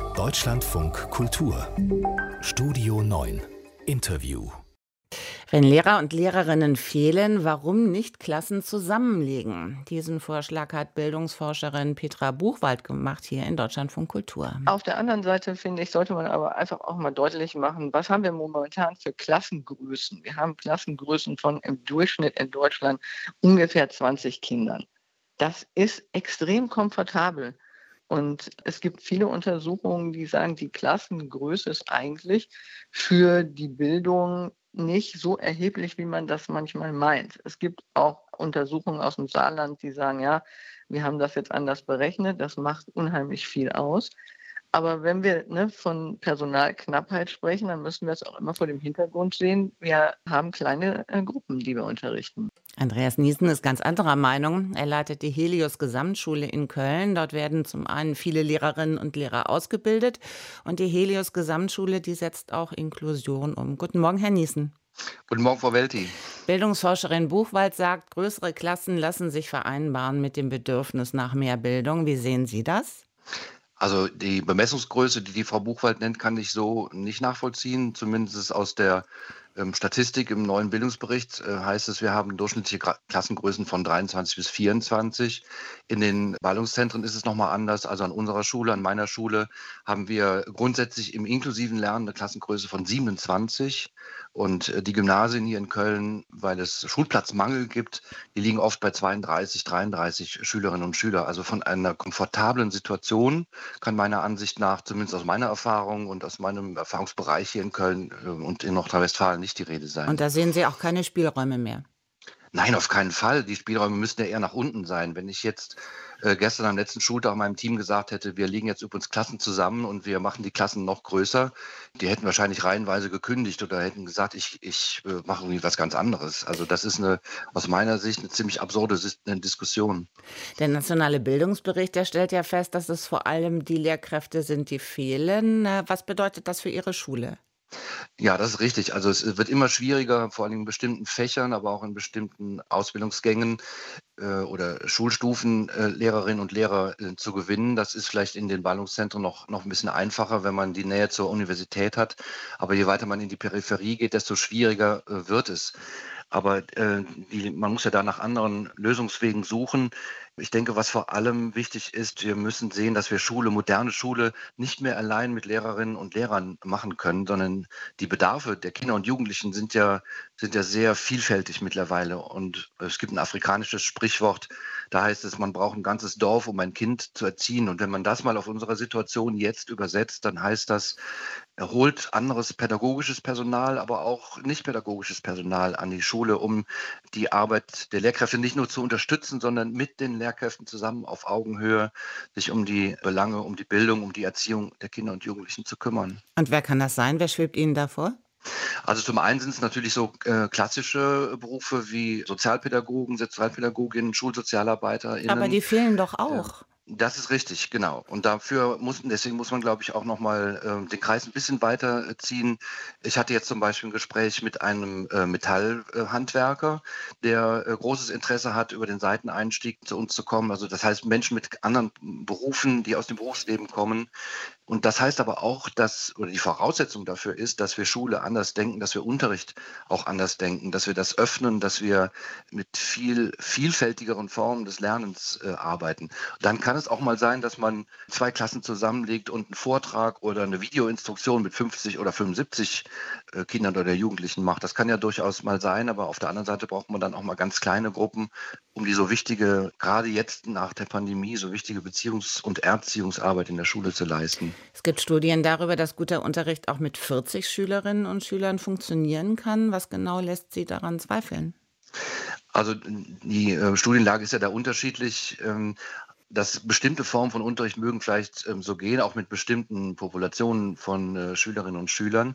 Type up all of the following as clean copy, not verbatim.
Deutschlandfunk Kultur Studio 9 Interview. Wenn Lehrer und Lehrerinnen fehlen, warum nicht Klassen zusammenlegen? Diesen Vorschlag hat Bildungsforscherin Petra Buchwald gemacht hier in Deutschlandfunk Kultur. Auf der anderen Seite, finde ich, sollte man aber einfach auch mal deutlich machen, was haben wir momentan für Klassengrößen? Wir haben Klassengrößen von im Durchschnitt in Deutschland ungefähr 20 Kindern. Das ist extrem komfortabel. Und es gibt viele Untersuchungen, die sagen, die Klassengröße ist eigentlich für die Bildung nicht so erheblich, wie man das manchmal meint. Es gibt auch Untersuchungen aus dem Saarland, die sagen, ja, wir haben das jetzt anders berechnet, das macht unheimlich viel aus. Aber wenn wir von Personalknappheit sprechen, dann müssen wir es auch immer vor dem Hintergrund sehen, wir haben kleine Gruppen, die wir unterrichten. Andreas Niesen ist ganz anderer Meinung. Er leitet die Helios Gesamtschule in Köln. Dort werden zum einen viele Lehrerinnen und Lehrer ausgebildet. Und die Helios Gesamtschule, die setzt auch Inklusion um. Guten Morgen, Herr Niesen. Guten Morgen, Frau Welti. Bildungsforscherin Buchwald sagt, größere Klassen lassen sich vereinbaren mit dem Bedürfnis nach mehr Bildung. Wie sehen Sie das? Also die Bemessungsgröße, die Frau Buchwald nennt, kann ich so nicht nachvollziehen. Zumindest aus der Statistik im neuen Bildungsbericht heißt es, wir haben durchschnittliche Klassengrößen von 23 bis 24. In den Ballungszentren ist es nochmal anders. Also an unserer Schule, an meiner Schule, haben wir grundsätzlich im inklusiven Lernen eine Klassengröße von 27. Und die Gymnasien hier in Köln, weil es Schulplatzmangel gibt, die liegen oft bei 32, 33 Schülerinnen und Schüler. Also von einer komfortablen Situation kann meiner Ansicht nach, zumindest aus meiner Erfahrung und aus meinem Erfahrungsbereich hier in Köln und in Nordrhein-Westfalen nicht die Rede sein. Und da sehen Sie auch keine Spielräume mehr? Nein, auf keinen Fall. Die Spielräume müssten ja eher nach unten sein. Wenn ich jetzt gestern am letzten Schultag meinem Team gesagt hätte, wir legen jetzt übrigens Klassen zusammen und wir machen die Klassen noch größer, die hätten wahrscheinlich reihenweise gekündigt oder hätten gesagt, ich mache irgendwie was ganz anderes. Also das ist aus meiner Sicht eine ziemlich absurde Diskussion. Der nationale Bildungsbericht, der stellt ja fest, dass es vor allem die Lehrkräfte sind, die fehlen. Was bedeutet das für Ihre Schule? Ja, das ist richtig. Also es wird immer schwieriger, vor allem in bestimmten Fächern, aber auch in bestimmten Ausbildungsgängen oder Schulstufen Lehrerinnen und Lehrer zu gewinnen. Das ist vielleicht in den Ballungszentren noch ein bisschen einfacher, wenn man die Nähe zur Universität hat. Aber je weiter man in die Peripherie geht, desto schwieriger wird es. Aber man muss ja da nach anderen Lösungswegen suchen. Ich denke, was vor allem wichtig ist, wir müssen sehen, dass wir moderne Schule nicht mehr allein mit Lehrerinnen und Lehrern machen können, sondern die Bedarfe der Kinder und Jugendlichen sind ja sehr vielfältig mittlerweile. Und es gibt ein afrikanisches Sprichwort, da heißt es, man braucht ein ganzes Dorf, um ein Kind zu erziehen. Und wenn man das mal auf unsere Situation jetzt übersetzt, dann heißt das, er holt anderes pädagogisches Personal, aber auch nicht pädagogisches Personal an die Schule, um die Arbeit der Lehrkräfte nicht nur zu unterstützen, sondern mit den Lehrkräften zusammen auf Augenhöhe sich um die Belange, um die Bildung, um die Erziehung der Kinder und Jugendlichen zu kümmern. Und wer kann das sein? Wer schwebt Ihnen da vor? Also zum einen sind es natürlich so klassische Berufe wie Sozialpädagogen, Sexualpädagoginnen, Schulsozialarbeiterinnen. Aber die fehlen doch auch. Das ist richtig, genau. Und deswegen muss man, glaube ich, auch nochmal den Kreis ein bisschen weiter ziehen. Ich hatte jetzt zum Beispiel ein Gespräch mit einem Metallhandwerker, der großes Interesse hat, über den Seiteneinstieg zu uns zu kommen. Also das heißt Menschen mit anderen Berufen, die aus dem Berufsleben kommen. Und das heißt aber auch, die Voraussetzung dafür ist, dass wir Schule anders denken, dass wir Unterricht auch anders denken, dass wir das öffnen, dass wir mit viel vielfältigeren Formen des Lernens arbeiten. Dann kann es auch mal sein, dass man 2 Klassen zusammenlegt und einen Vortrag oder eine Videoinstruktion mit 50 oder 75 Kindern oder Jugendlichen macht. Das kann ja durchaus mal sein, aber auf der anderen Seite braucht man dann auch mal ganz kleine Gruppen, um die so wichtige, gerade jetzt nach der Pandemie, so wichtige Beziehungs- und Erziehungsarbeit in der Schule zu leisten. Es gibt Studien darüber, dass guter Unterricht auch mit 40 Schülerinnen und Schülern funktionieren kann. Was genau lässt Sie daran zweifeln? Also die Studienlage ist ja da unterschiedlich. Dass bestimmte Formen von Unterricht mögen vielleicht so gehen, auch mit bestimmten Populationen von Schülerinnen und Schülern.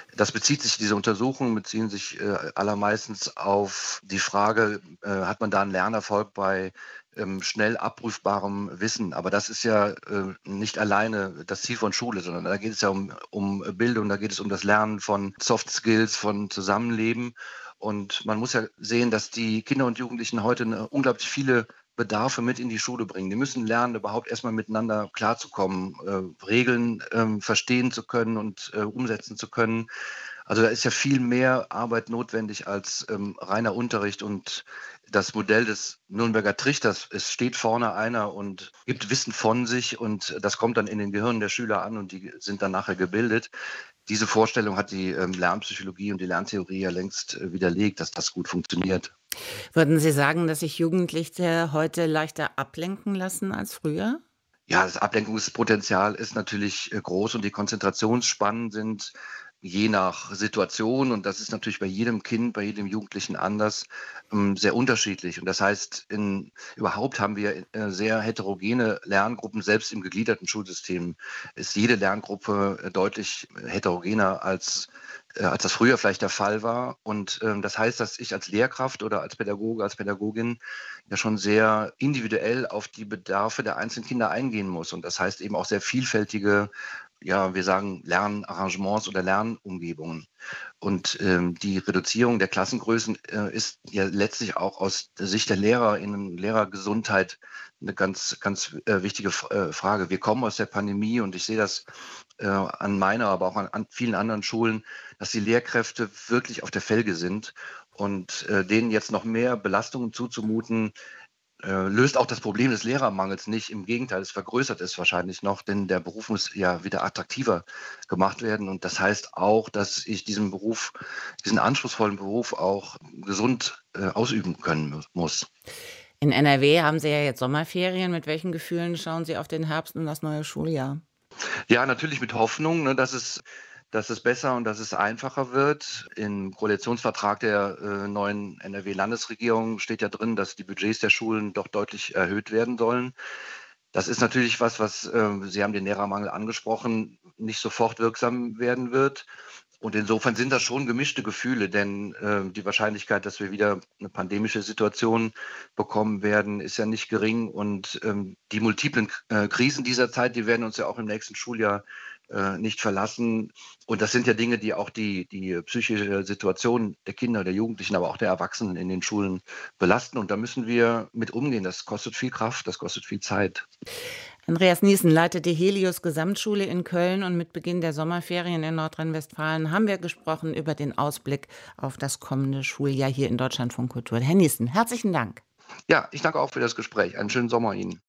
Diese Untersuchungen beziehen sich allermeistens auf die Frage, hat man da einen Lernerfolg bei schnell abrufbarem Wissen. Aber das ist ja nicht alleine das Ziel von Schule, sondern da geht es ja um Bildung, da geht es um das Lernen von Soft Skills, von Zusammenleben. Und man muss ja sehen, dass die Kinder und Jugendlichen heute unglaublich viele Bedarfe mit in die Schule bringen. Die müssen lernen, überhaupt erstmal miteinander klarzukommen, Regeln verstehen zu können und umsetzen zu können. Also da ist ja viel mehr Arbeit notwendig als reiner Unterricht und das Modell des Nürnberger Trichters. Es steht vorne einer und gibt Wissen von sich und das kommt dann in den Gehirnen der Schüler an und die sind dann nachher gebildet. Diese Vorstellung hat die Lernpsychologie und die Lerntheorie ja längst widerlegt, dass das gut funktioniert. Würden Sie sagen, dass sich Jugendliche heute leichter ablenken lassen als früher? Ja, das Ablenkungspotenzial ist natürlich groß und die Konzentrationsspannen sind je nach Situation, und das ist natürlich bei jedem Kind, bei jedem Jugendlichen anders, sehr unterschiedlich. Und das heißt, überhaupt haben wir sehr heterogene Lerngruppen, selbst im gegliederten Schulsystem ist jede Lerngruppe deutlich heterogener als das früher vielleicht der Fall war. Und das heißt, dass ich als Lehrkraft oder als Pädagoge, als Pädagogin ja schon sehr individuell auf die Bedarfe der einzelnen Kinder eingehen muss. Und das heißt eben auch sehr vielfältige, ja, wir sagen Lernarrangements oder Lernumgebungen. Und die Reduzierung der Klassengrößen ist ja letztlich auch aus der Sicht der LehrerInnen, Lehrergesundheit eine ganz, ganz wichtige Frage. Wir kommen aus der Pandemie und ich sehe das an meiner, aber auch an vielen anderen Schulen, dass die Lehrkräfte wirklich auf der Felge sind und denen jetzt noch mehr Belastungen zuzumuten, löst auch das Problem des Lehrermangels nicht. Im Gegenteil, es vergrößert es wahrscheinlich noch, denn der Beruf muss ja wieder attraktiver gemacht werden. Und das heißt auch, dass ich diesen anspruchsvollen Beruf auch gesund ausüben können muss. In NRW haben Sie ja jetzt Sommerferien. Mit welchen Gefühlen schauen Sie auf den Herbst und das neue Schuljahr? Ja, natürlich mit Hoffnung, ne, dass es besser und dass es einfacher wird. Im Koalitionsvertrag der neuen NRW-Landesregierung steht ja drin, dass die Budgets der Schulen doch deutlich erhöht werden sollen. Das ist natürlich was, Sie haben den Lehrermangel angesprochen, nicht sofort wirksam werden wird. Und insofern sind das schon gemischte Gefühle, denn die Wahrscheinlichkeit, dass wir wieder eine pandemische Situation bekommen werden, ist ja nicht gering. Und die multiplen Krisen dieser Zeit, die werden uns ja auch im nächsten Schuljahr nicht verlassen. Und das sind ja Dinge, die auch die psychische Situation der Kinder, der Jugendlichen, aber auch der Erwachsenen in den Schulen belasten. Und da müssen wir mit umgehen. Das kostet viel Kraft, das kostet viel Zeit. Andreas Niesen leitet die Helios Gesamtschule in Köln und mit Beginn der Sommerferien in Nordrhein-Westfalen haben wir gesprochen über den Ausblick auf das kommende Schuljahr hier in Deutschlandfunk Kultur. Herr Niesen, herzlichen Dank. Ja, ich danke auch für das Gespräch. Einen schönen Sommer Ihnen.